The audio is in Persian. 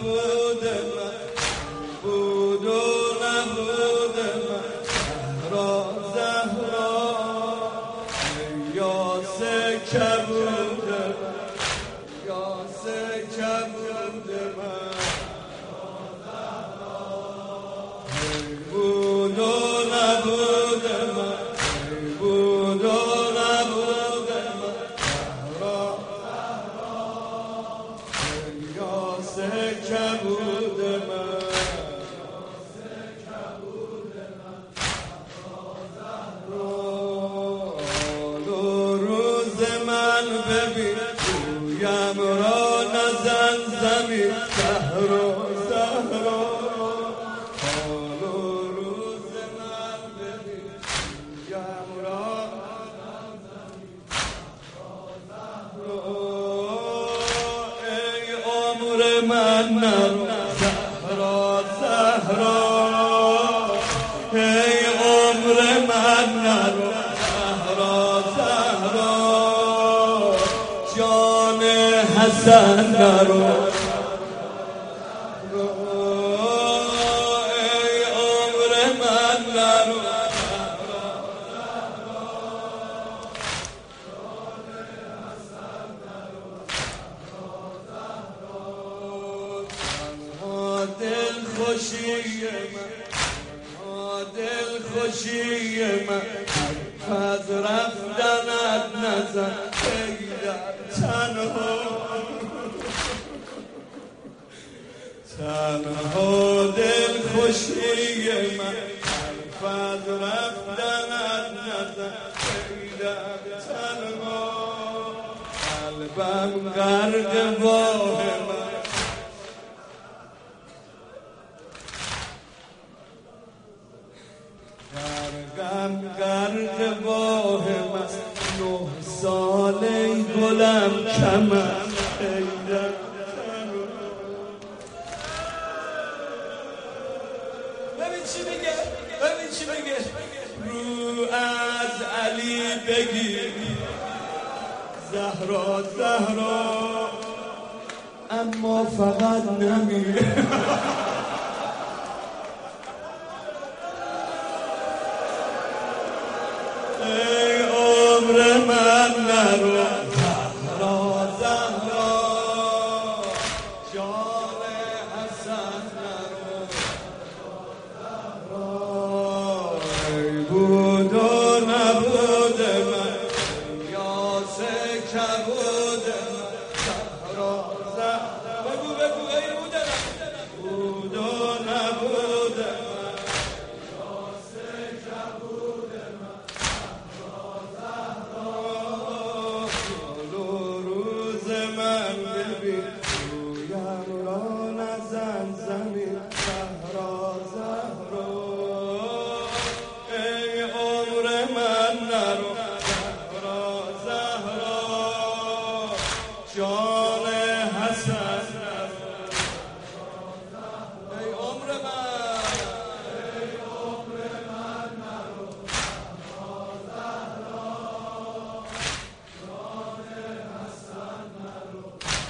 نبود من، بود و نبود من، زهرا زهرا یاس کبود من، یاس کبود من، بود و نبود من، بود و نبود من، زهرا یاس کبود من، ببین رویم را نزن زمین، زهرا زهرا حال و روز من ببین رویم را نزن زمین، زهرا ای عمر من نرو زهرا زهرا، ای عمر من نرو زهرا زهرا، جان حسن نرو، ای عمر من نرو، تنها دل خوشی من، دل خوشی من، از رفتنت نزن تنها دل خوشی من، حرف رفتنت نزن تنها، قلبم غرق باه من، قلبم غرق باه من، 9 ساله گلم کمم ببین چی میگه رو از علی بگیر زهرا زهرا، اما فقط نمیره ای عمر من نرو زهرا زهرا، جان حسن نرو، بود و نبود من، یاس کبود من، زهرا